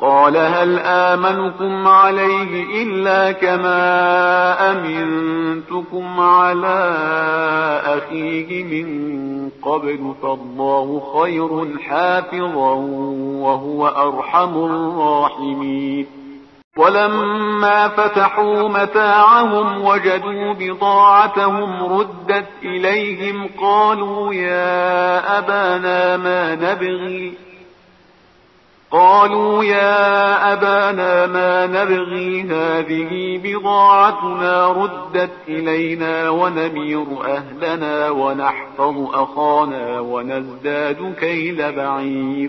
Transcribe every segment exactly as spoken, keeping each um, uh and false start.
قال هل آمنكم عليه إلا كما أمنتكم على أخيه من قبل فالله خير حافظا وهو أرحم الراحمين. ولما فتحوا متاعهم وجدوا بضاعتهم ردت إليهم قالوا يا أبانا ما نبغي قالوا يا أبانا ما نبغي هذه بضاعتنا ردت إلينا ونمير أهلنا ونحفظ أخانا ونزداد كيل بعير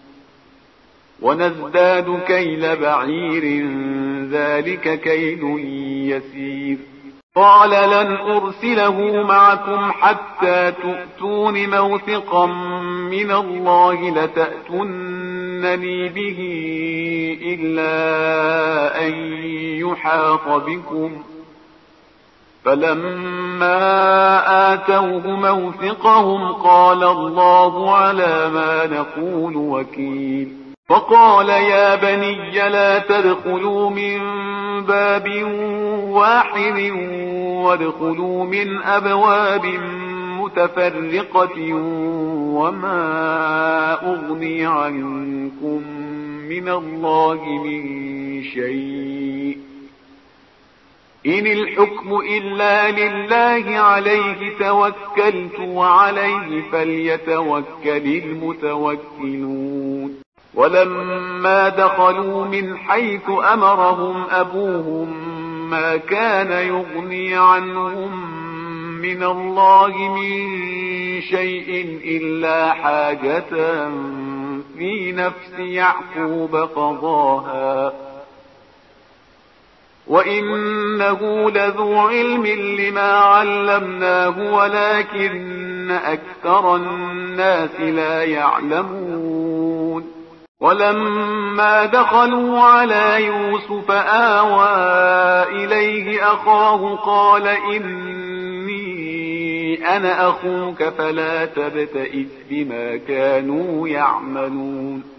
ونزداد كيل بعير ذلك كيل يسير. قال لن أرسله معكم حتى تؤتون موثقا من الله لتأتونني به إلا أن يحاط بكم. فلما آتوه موثقهم قال الله على ما نقول وكيل. وقال يا بني لا تدخلوا من باب واحد وادخلوا من أبواب متفرقة وما أغني عنكم من الله من شيء إن الحكم إلا لله عليه توكلت وعليه فليتوكل المتوكلون. ولما دخلوا من حيث أمرهم أبوهم ما كان يغني عنهم من الله من شيء إلا حاجة في نفس يعقوب قضاها وإنه لذو علم لما علمناه ولكن أكثر الناس لا يعلمون. ولما دخلوا على يوسف آوى إليه أخاه قال إني أنا أخوك فلا تبتئس بما كانوا يعملون.